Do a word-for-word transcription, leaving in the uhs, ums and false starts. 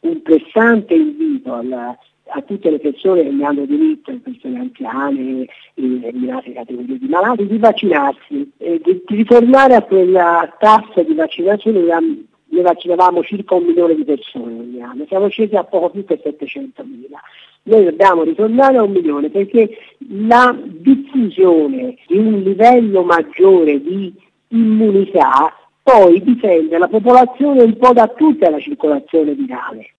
un pressante invito alla, a tutte le persone che ne hanno diritto, le persone anziane, in determinate categorie di malati, di vaccinarsi, e di, di ritornare a quella tassa di vaccinazione. Noi vaccinavamo circa un milione di persone ogni anno, siamo scesi a poco più che settecentomila. Noi dobbiamo ritornare a un milione perché la diffusione di un livello maggiore di immunità poi difende la popolazione un po' da tutta la circolazione virale.